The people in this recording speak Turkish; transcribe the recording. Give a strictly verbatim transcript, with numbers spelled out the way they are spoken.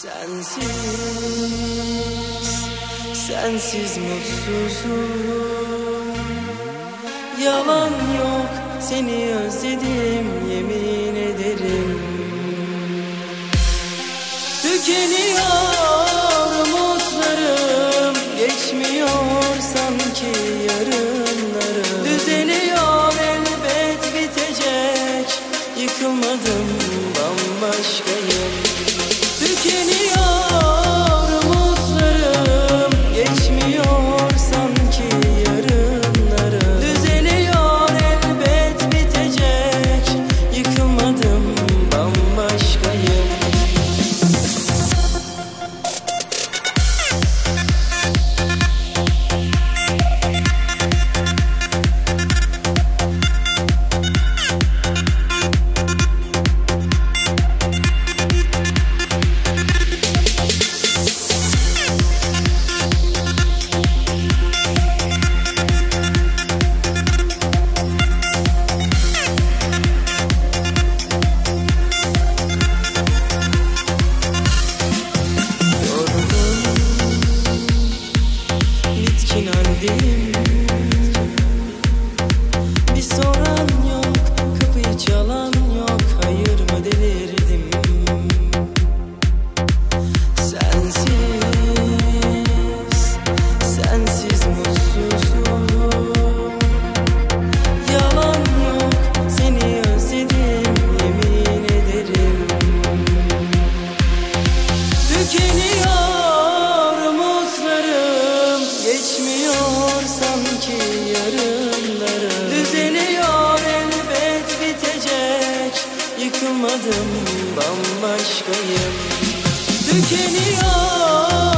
Sensiz, sensiz mutsuzum. Yalan yok, seni özledim, yemin ederim. Tükeniyor umutlarım, geçmiyor sanki yarınlarım. Düzeliyor elbet, bitecek, yıkılmadım, bambaşkayım. Tükeniyor umutlarım, geçmiyor sanki yarınlarım. Düzeliyor elbet, bitecek, yıkılmadım, bambaşkayım. Bir soran yok, kapıyı çalan yok, hayır mı delirdim? Sensiz, sensiz mutsuzum. Yalan yok, seni özledim, yemin ederim. Tükeniyor umutlarım, geçmiyor sanki yarınlarım. Düzeliyor elbet, bitecek, yıkılmadım, bambaşkayım. Tükeniyor